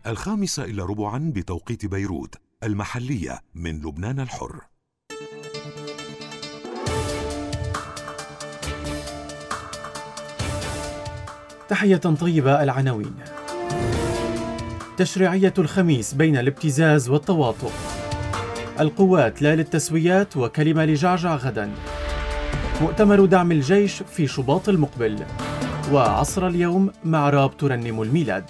5:15 بتوقيت بيروت المحلية من لبنان الحر. تحية طيبة. العناوين: تشريعية الخميس بين الابتزاز والتواطؤ، القوات لا للتسويات وكلمة لجعجع غدا، مؤتمر دعم الجيش في شباط المقبل، وعصر اليوم مع راب ترنم الميلاد.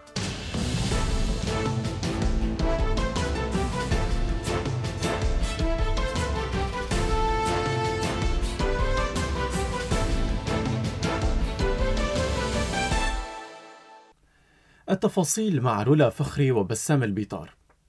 التفاصيل مع رولا فخري وبسام البيطار.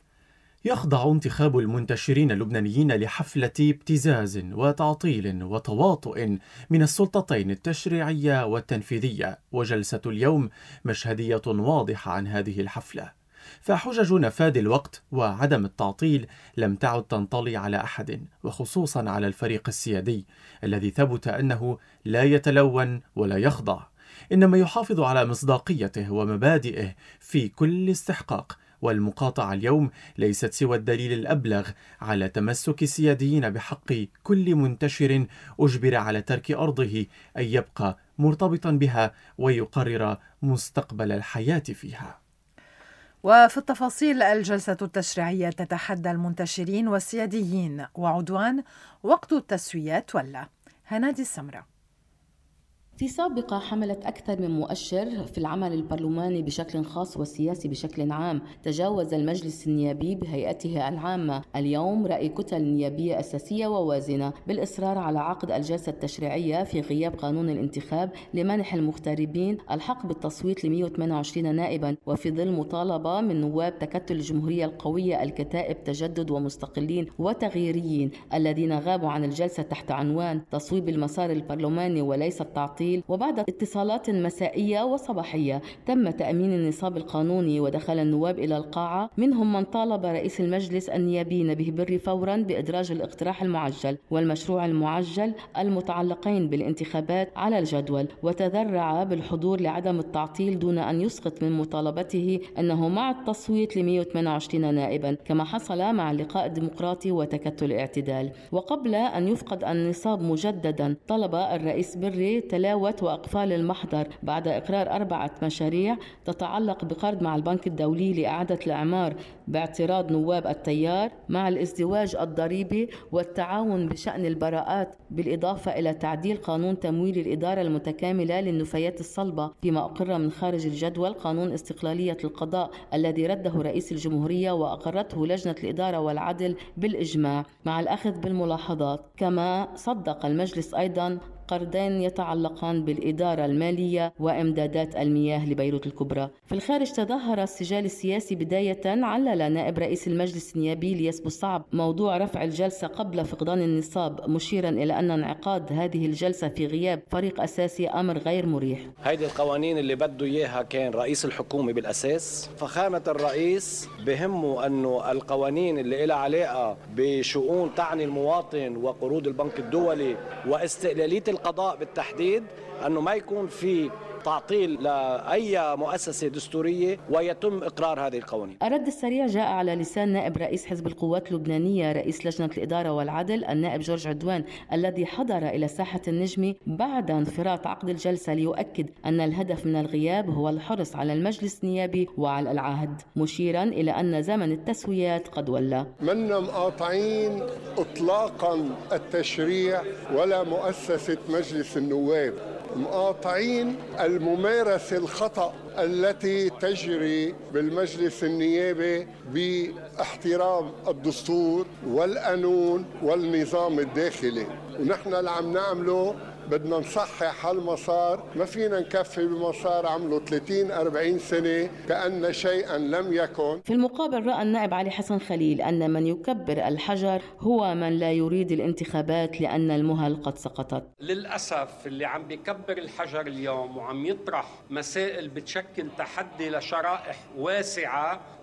يخضع انتخاب المنتشرين اللبنانيين لحفلة ابتزاز وتعطيل وتواطؤ من السلطتين التشريعية والتنفيذية، وجلسة اليوم مشهدية واضحة عن هذه الحفلة، فحجج نفاذ الوقت وعدم التعطيل لم تعد تنطلي على أحد، وخصوصا على الفريق السيادي الذي ثبت أنه لا يتلون ولا يخضع، إنما يحافظ على مصداقيته ومبادئه في كل استحقاق. والمقاطعة اليوم ليست سوى الدليل الأبلغ على تمسك السياديين بحق كل منتشر أجبر على ترك أرضه أن يبقى مرتبطا بها ويقرر مستقبل الحياة فيها. وفي التفاصيل: الجلسة التشريعية تتحدى المنتشرين والسياديين، وعدوان وقت التسويات ولا. هنادي السمرة. في سابقة حملت أكثر من مؤشر في العمل البرلماني بشكل خاص والسياسي بشكل عام. تجاوز المجلس النيابي بهيئته العامة اليوم رأي كتل نيابية أساسية ووازنة بالإصرار على عقد الجلسة التشريعية في غياب قانون الانتخاب لمنح المغتربين الحق بالتصويت ل 128 نائبا، وفي ظل مطالبة من نواب تكتل الجمهورية القوية الكتائب تجدد ومستقلين وتغييريين الذين غابوا عن الجلسة تحت عنوان تصويب المسار البرلماني وليس التعطيل. وبعد اتصالات مسائية وصباحية تم تأمين النصاب القانوني ودخل النواب إلى القاعة، منهم من طالب رئيس المجلس النيابي نبيه بري فورا بإدراج الاقتراح المعجل والمشروع المعجل المتعلقين بالانتخابات على الجدول، وتذرع بالحضور لعدم التعطيل دون أن يسقط من مطالبته أنه مع التصويت ل 128 نائبا كما حصل مع اللقاء الديمقراطي وتكتل الاعتدال. وقبل أن يفقد النصاب مجددا طلب الرئيس بري تلاوة وأقفال المحضر بعد إقرار 4 مشاريع تتعلق بقرض مع البنك الدولي لإعادة الإعمار باعتراض نواب التيار، مع الازدواج الضريبي والتعاون بشأن البراءات، بالإضافة إلى تعديل قانون تمويل الإدارة المتكاملة للنفايات الصلبة، فيما أقر من خارج الجدول قانون استقلالية القضاء الذي رده رئيس الجمهورية وأقرته لجنة الإدارة والعدل بالإجماع مع الأخذ بالملاحظات. كما صدق المجلس أيضا قرضين يتعلقان بالإدارة المالية وإمدادات المياه لبيروت الكبرى. في الخارج تظاهر السجال السياسي بداية علل نائب رئيس المجلس النيابي ليس بوصعب موضوع رفع الجلسة قبل فقدان النصاب، مشيرا إلى أن انعقاد هذه الجلسة في غياب فريق أساسي أمر غير مريح. هيدي القوانين اللي بده إياها كان رئيس الحكومة بالأساس. فخامة الرئيس بهمه أنه القوانين اللي لها علاقة بشؤون تعني المواطن وقروض البنك الدولي واستقلالية القضاء بالتحديد أنه ما يكون في تعطيل لأي مؤسسة دستورية ويتم إقرار هذه القوانين. الرد السريع جاء على لسان نائب رئيس حزب القوات اللبنانية رئيس لجنة الإدارة والعدل النائب جورج عدوان الذي حضر إلى ساحة النجمة بعد انفراط عقد الجلسة ليؤكد أن الهدف من الغياب هو الحرص على المجلس النيابي وعلى العهد، مشيرا إلى أن زمن التسويات قد ولى. منا مقاطعين إطلاقا التشريع ولا مؤسسة مجلس النواب، مقاطعين الممارسة الخطأ التي تجري بالمجلس النيابي باحترام الدستور والقانون والنظام الداخلي، ونحن اللي عم نعمله بدنا نصحح هالمسار. ما فينا نكفي بمسار عمله 30-40 سنة كأن شيئا لم يكن. في المقابل رأى النائب علي حسن خليل أن من يكبر الحجر هو من لا يريد الانتخابات لأن المهل قد سقطت. للأسف اللي عم بيكبر الحجر اليوم وعم يطرح مسائل بتشكل تحدي لشرائح واسعة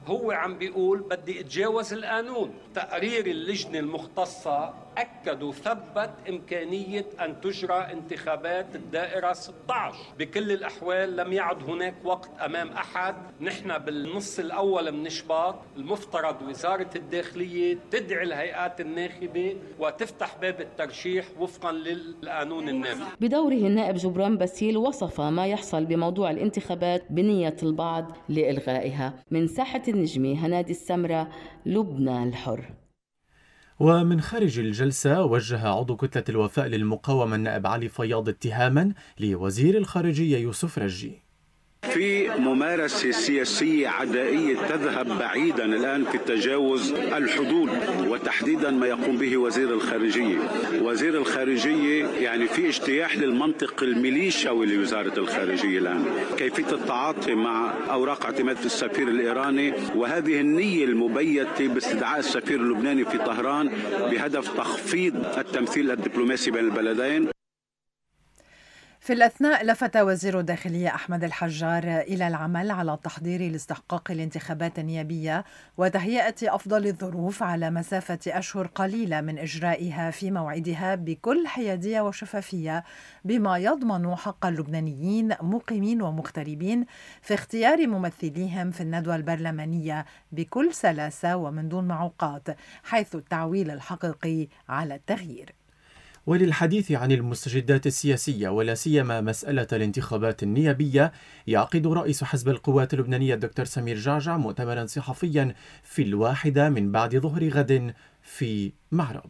هو عم بيقول بدي اتجاوز القانون. تقرير اللجنة المختصة أكد وثبت إمكانية أن تجرى انتخابات الدائرة 16. بكل الأحوال لم يعد هناك وقت أمام أحد. نحن بالنص الأول من شباط المفترض وزارة الداخلية تدعي الهيئات الناخبة وتفتح باب الترشيح وفقا للقانون النافذ. بدوره النائب جبران باسيل وصف ما يحصل بموضوع الانتخابات بنية البعض لإلغائها. من ساحة النجمة هنادي السمرة، لبنان الحر. ومن خارج الجلسة وجه عضو كتلة الوفاء للمقاومة النائب علي فياض اتهاما لوزير الخارجية يوسف رجي في ممارسة سياسية عدائية تذهب بعيدا الآن في تجاوز الحدود، وتحديدا ما يقوم به وزير الخارجية. وزير الخارجية يعني في اجتياح للمنطق الميليشياوي لوزارة الخارجية الآن، كيفية التعاطي مع أوراق اعتماد السفير الإيراني، وهذه النية المبيتة باستدعاء السفير اللبناني في طهران بهدف تخفيض التمثيل الدبلوماسي بين البلدين. في الأثناء لفت وزير الداخلية أحمد الحجار إلى العمل على تحضير لاستحقاق الانتخابات النيابية وتهيئة أفضل الظروف على مسافة أشهر قليلة من إجرائها في موعدها بكل حيادية وشفافية، بما يضمن حق اللبنانيين مقيمين ومغتربين في اختيار ممثليهم في الندوة البرلمانية بكل سلاسة ومن دون معوقات، حيث التعويل الحقيقي على التغيير. وللحديث عن المستجدات السياسية ولا سيما مسألة الانتخابات النيابية، يعقد رئيس حزب القوات اللبنانية الدكتور سمير جعجع مؤتمرا صحفيا في 1 من بعد ظهر غد في معرب.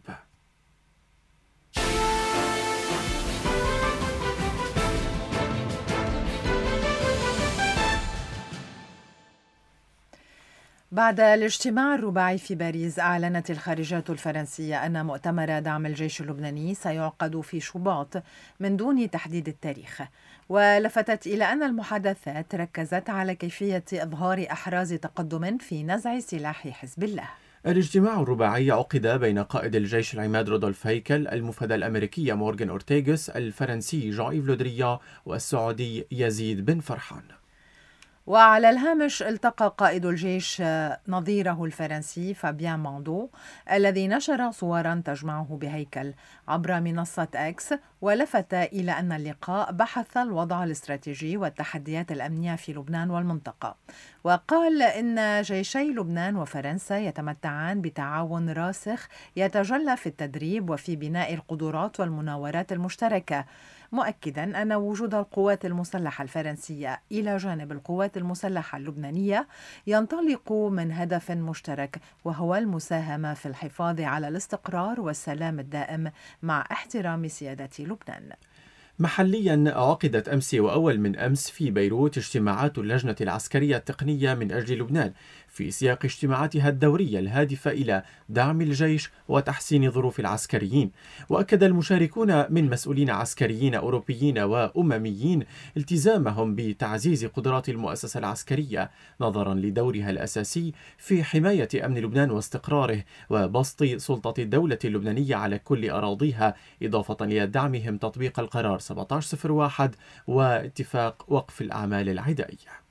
بعد الاجتماع الرباعي في باريس، أعلنت الخارجية الفرنسية أن مؤتمر دعم الجيش اللبناني سيعقد في شباط من دون تحديد التاريخ، ولفتت إلى أن المحادثات ركزت على كيفية إظهار أحراز تقدم في نزع سلاح حزب الله. الاجتماع الرباعي عقد بين قائد الجيش العماد رودولف هيكل، المفدى الأمريكي مورغان أورتيغوس، الفرنسي جان إيف لو دريان، والسعودي يزيد بن فرحان. وعلى الهامش التقى قائد الجيش نظيره الفرنسي فابيان ماندو الذي نشر صورا تجمعه بهيكل عبر منصة إكس، ولفت إلى أن اللقاء بحث الوضع الاستراتيجي والتحديات الأمنية في لبنان والمنطقة، وقال إن جيشي لبنان وفرنسا يتمتعان بتعاون راسخ يتجلى في التدريب وفي بناء القدرات والمناورات المشتركة، مؤكدا أن وجود القوات المسلحة الفرنسية إلى جانب القوات المسلحة اللبنانية ينطلق من هدف مشترك، وهو المساهمة في الحفاظ على الاستقرار والسلام الدائم مع احترام سيادة لبنان. محليا عقدت أمس وأول من أمس في بيروت اجتماعات اللجنة العسكرية التقنية من أجل لبنان في سياق اجتماعاتها الدورية الهادفة إلى دعم الجيش وتحسين ظروف العسكريين. وأكد المشاركون من مسؤولين عسكريين أوروبيين وأمميين التزامهم بتعزيز قدرات المؤسسة العسكرية نظرا لدورها الأساسي في حماية أمن لبنان واستقراره وبسط سلطة الدولة اللبنانية على كل أراضيها، إضافة إلى دعمهم تطبيق القرار 1701 واتفاق وقف الأعمال العدائية.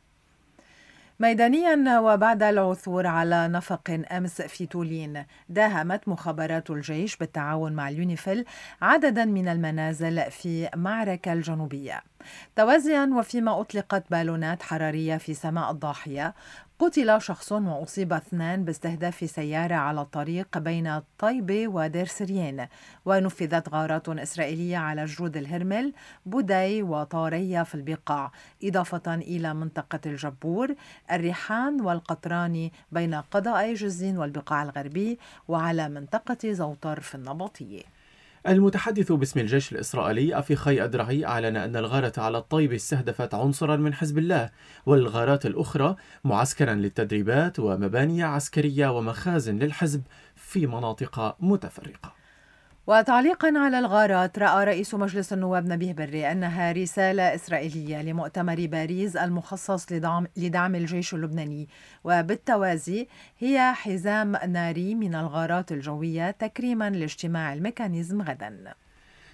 ميدانيا وبعد العثور على نفق أمس في تولين، داهمت مخابرات الجيش بالتعاون مع اليونيفيل عددا من المنازل في معركة الجنوبية. توازيا وفيما أطلقت بالونات حرارية في سماء الضاحية، قتل شخص وأصيب 2 باستهداف سيارة على الطريق بين طيبة ودير سريان، ونفذت غارات إسرائيلية على جرود الهرمل، بوداي وطارية في البقاع، إضافة إلى منطقة الجبور، الريحان والقطراني بين قضاء جزين والبقاع الغربي، وعلى منطقة زوطر في النبطية. المتحدث باسم الجيش الإسرائيلي أفيخاي أدرعي أعلن أن الغارة على الطيب استهدفت عنصرا من حزب الله، والغارات الأخرى معسكرا للتدريبات ومباني عسكرية ومخازن للحزب في مناطق متفرقة. وتعليقا على الغارات، رأى رئيس مجلس النواب نبيه بري أنها رسالة إسرائيلية لمؤتمر باريس المخصص لدعم الجيش اللبناني، وبالتوازي هي حزام ناري من الغارات الجوية تكريما لاجتماع الميكانيزم غدا.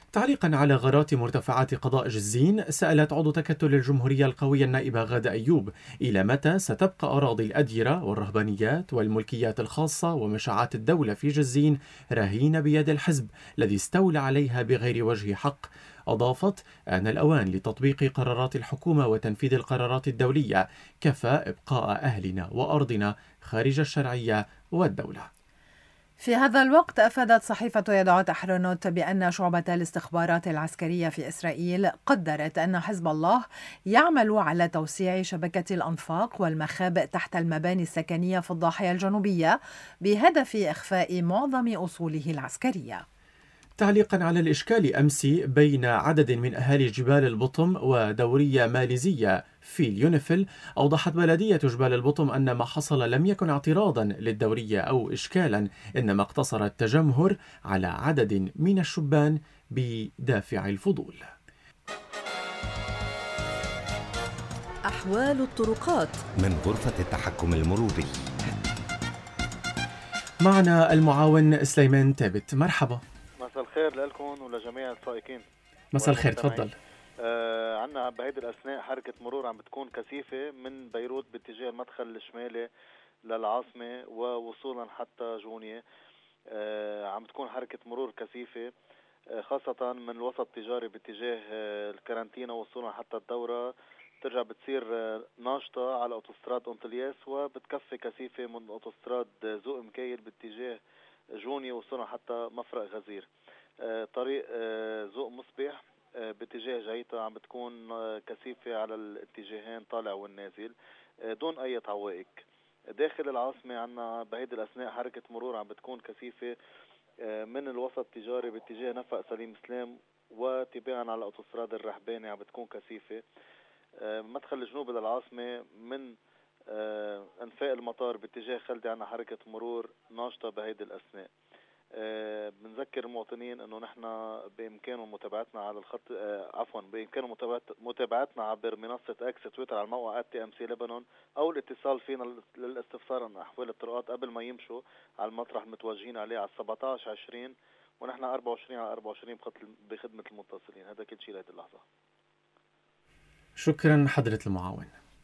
تعليقا على غارات مرتفعات قضاء جزين، سألت عضو تكتل الجمهورية القوية النائبة غادة أيوب إلى متى ستبقى أراضي الأديرة والرهبانيات والملكيات الخاصة ومشاعات الدولة في جزين رهينة بيد الحزب الذي استولى عليها بغير وجه حق. أضافت: آن الأوان لتطبيق قرارات الحكومة وتنفيذ القرارات الدولية، كفى إبقاء أهلنا وأرضنا خارج الشرعية والدولة. في هذا الوقت أفادت صحيفة يدعوت أحرنوت بأن شعبة الاستخبارات العسكرية في إسرائيل قدرت أن حزب الله يعمل على توسيع شبكة الأنفاق والمخابئ تحت المباني السكنية في الضاحية الجنوبية بهدف إخفاء معظم أصوله العسكرية. تعليقا على الإشكال أمس بين عدد من أهالي جبال البطم ودورية ماليزية في اليونيفيل، أوضحت بلدية جبال البطم أن ما حصل لم يكن اعتراضا للدورية أو إشكالا، إنما اقتصر التجمهر على عدد من الشبان بدافع الفضول. أحوال الطرقات من غرفة التحكم المروري. معنا المعاون سليمان تابت. مرحبا. مساء الخير لكم ولجميع السائقين. مساء الخير، تفضل. عنا بهيدي الأثناء حركة مرور عم بتكون كثيفة من بيروت باتجاه المدخل الشمالي للعاصمة ووصولا حتى جونية. عم بتكون حركة مرور كثيفة خاصة من الوسط التجاري باتجاه الكارانتينا وصولا حتى الدورة، ترجع بتصير ناشطة على أوتوستراد أنطلياس، وبتكفي كثيفة من أوتوستراد زوق مكايل باتجاه جوني وصولا حتى مفرق غزير. طريق زوق مصبح باتجاه جيتا عم بتكون كثيفة على الاتجاهين طالع والنازل دون أي عوائق. داخل العاصمة عنا بهيدي الأثناء حركة مرور عم بتكون كثيفة من الوسط التجاري باتجاه نفق سليم سلام وتباعا على أوتوستراد الرحباني عم بتكون كثيفة. مدخل الجنوب للعاصمة من انفاق المطار باتجاه خلدي عنا حركة مرور ناشطة بهيدي الأثناء. بنذكر المواطنين انه نحن بامكانهم متابعتنا على الخط بامكانهم متابعتنا عبر منصة اكس تويتر على الموقع @TMC لبنان، او الاتصال فينا للاستفسار عن احوال الطرقات قبل ما يمشوا على المطرح المتوجهين عليه على 17-20، ونحن 24/24 بخدمة المتصلين. هذا كل شيء لهذه اللحظة. شكرا حضرة المعاون.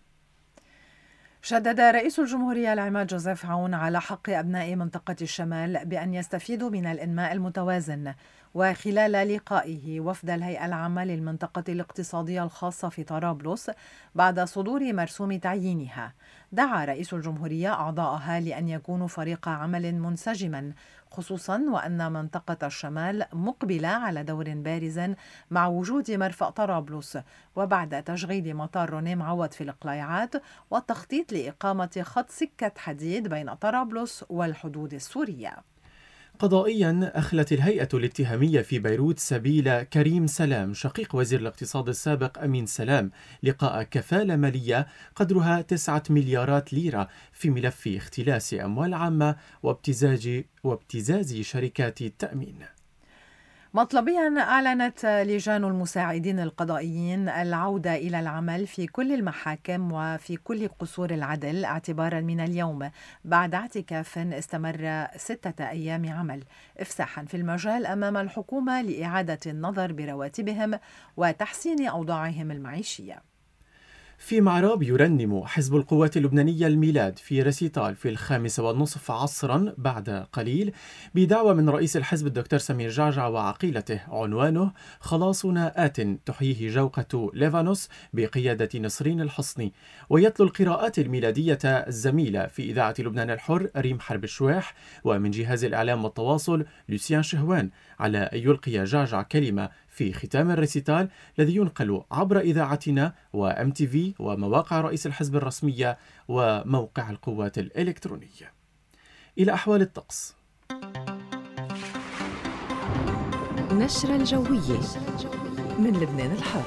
شدد رئيس الجمهورية العماد جوزيف عون على حق أبناء منطقة الشمال بأن يستفيدوا من الإنماء المتوازن، وخلال لقائه وفد الهيئة العامة للمنطقة الاقتصادية الخاصة في طرابلس بعد صدور مرسوم تعيينها، دعا رئيس الجمهورية أعضاءها لأن يكونوا فريق عمل منسجما، خصوصا وأن منطقة الشمال مقبلة على دور بارز مع وجود مرفأ طرابلس، وبعد تشغيل مطار روني معوض في القلايعات والتخطيط لإقامة خط سكة حديد بين طرابلس والحدود السورية. قضائيا أخلت الهيئة الاتهامية في بيروت سبيل كريم سلام شقيق وزير الاقتصاد السابق أمين سلام لقاء كفالة مالية قدرها 9 مليارات ليرة في ملف اختلاس أموال عامة وابتزاز شركات التأمين. مطلبيا أعلنت لجان المساعدين القضائيين العودة إلى العمل في كل المحاكم وفي كل قصور العدل اعتبارا من اليوم بعد اعتكاف استمر 6 أيام عمل، إفساحا في المجال أمام الحكومة لإعادة النظر برواتبهم وتحسين أوضاعهم المعيشية. في معراب يرنم حزب القوات اللبنانية الميلاد في ريسيتال في 5:30 عصرا بعد قليل بدعوة من رئيس الحزب الدكتور سمير جعجع وعقيلته، عنوانه خلاصنا آت تحييه جوقة ليفانوس بقيادة نسرين الحصني. ويتلو القراءات الميلادية الزميلة في إذاعة لبنان الحر ريم حرب الشواح، ومن جهاز الإعلام والتواصل لوسيان شهوان، على أن يلقي جعجع كلمة في ختام الريسيتال الذي ينقل عبر إذاعتنا وMTV ومواقع رئيس الحزب الرسمية وموقع القوات الإلكترونية. إلى أحوال الطقس. نشرة الجوية من لبنان الحر.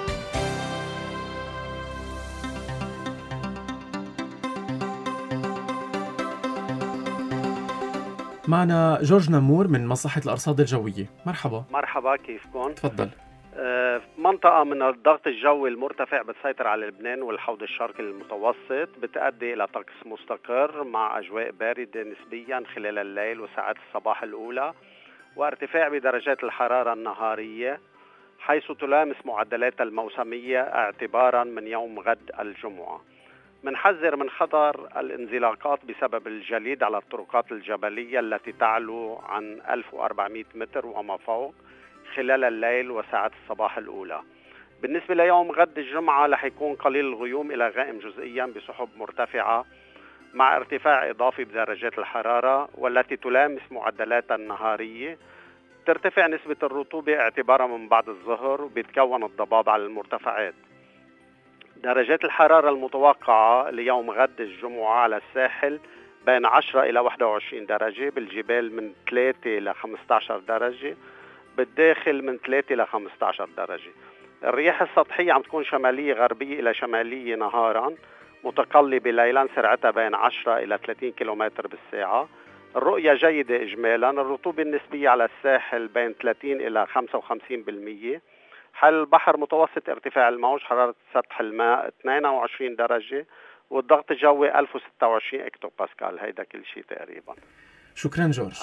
معنا جورج نمور من مصلحة الأرصاد الجوية. مرحبا. مرحبا، كيفكم؟ تفضل. منطقة من الضغط الجوي المرتفع بتسيطر على لبنان والحوض الشرقي المتوسط، بتؤدي إلى طقس مستقر مع أجواء باردة نسبيا خلال الليل وساعات الصباح الأولى، وارتفاع بدرجات الحرارة النهارية حيث تلامس معدلات الموسمية اعتبارا من يوم غد الجمعة. منحذر من خطر الانزلاقات بسبب الجليد على الطرقات الجبلية التي تعلو عن 1400 متر وما فوق خلال الليل وساعات الصباح الأولى. بالنسبة ليوم غد الجمعة رح يكون قليل الغيوم إلى غائم جزئيا بسحب مرتفعة مع ارتفاع إضافي بدرجات الحرارة والتي تلامس معدلات النهارية. ترتفع نسبة الرطوبة اعتبارا من بعد الظهر وبيتكون الضباب على المرتفعات. درجات الحرارة المتوقعة ليوم غد الجمعة على الساحل بين 10 إلى 21 درجة، بالجبال من 3 إلى 15 درجة، بالداخل من 3 إلى 15 درجة. الرياح السطحية عم تكون شمالية غربية إلى شمالية نهارا، متقلبة ليلا سرعتها بين 10 إلى 30 كيلومتر بالساعة. الرؤية جيدة إجمالا. الرطوبة النسبية على الساحل بين 30 إلى 55%. حال البحر متوسط ارتفاع الموج، حرارة سطح الماء 22 درجة، والضغط الجوي 1026 اكتو باسكال. هيدا كل شيء تقريبا. شكرا جورج.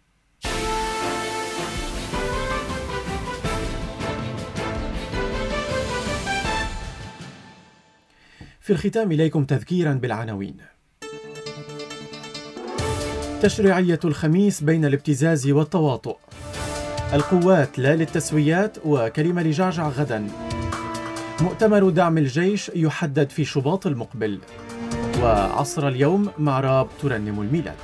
في الختام إليكم تذكيرا بالعناوين. تشريعية الخميس بين الابتزاز والتواطؤ. القوات لا للتسويات وكلمة لجعجع غدا. مؤتمر دعم الجيش يحدد في شباط المقبل. وعصر اليوم مع راب ترنم الميلاد.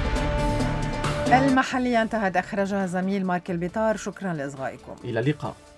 المحلية انتهت، أخرجها زميل مارك البيطار. شكرا لإصغائكم. إلى اللقاء.